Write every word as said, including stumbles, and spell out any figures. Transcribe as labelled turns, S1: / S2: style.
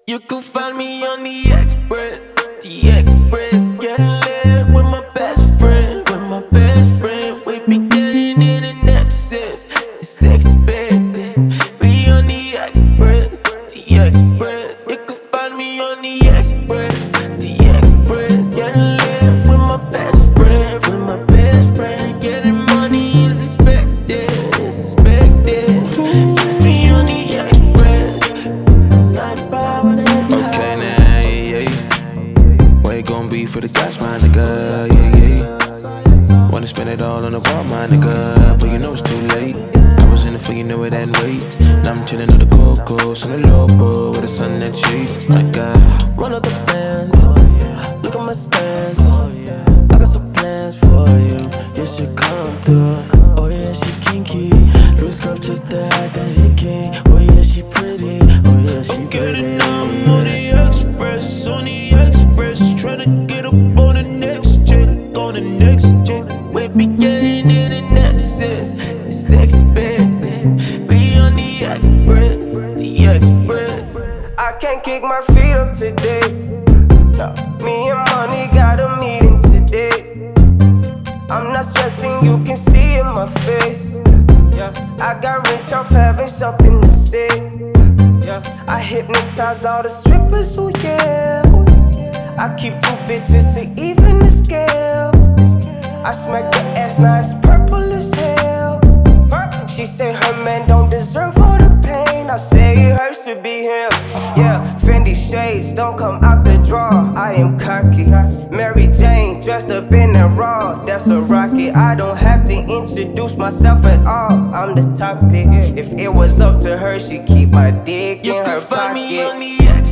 S1: You can find me on the Express, the Express. Getting lit with my best friend, with my best friend. We be getting it in excess, it's expected. We on the Express, the Express. You can find me on the Express, the Express. Getting lit with my best friend, with my best friend. Getting money is expected, it's expected. Catch me on the Express, ninety-five on the
S2: Okay, now, yeah, yeah. Where you gon' be for the gas, my nigga? Yeah, yeah. Wanna spend it all on the ball, my nigga, but you know it's too late. I was in it for you know it and wait. Now I'm chillin' on the Gold Coast, on the Lobo, with the sun that cheap. My God,
S1: run up the bands, look at my stance. I got some plans for you, you should come through. Oh yeah, she kinky, loose scrub just to hide the hickey. Oh yeah, she pretty, oh yeah, she pretty.
S2: I'm on the Express, on the Express, tryna get up on the next jet, on the next jet.
S1: We be getting it in excess, it's expected. We on the Express, the Express.
S3: I can't kick my feet up today. No. Me and money got a meeting today. I'm not stressing, you can see in my face. Yeah, I got rich off having something to say. Yeah, I hypnotize all the strippers, oh yeah. I keep two bitches to even the scale. I smack the ass, now it's purple as hell. She say her man don't deserve all the pain. I say it hurts to be him. Yeah, Fendi shades don't come out the drawer. I am cocky. Mary Jane dressed up in that raw. That's a rocket. I don't have to introduce myself at all. I'm the topic. If it was up to her, she'd keep my dick
S1: You
S3: in her
S1: can find me on
S3: pocket.
S1: the Express.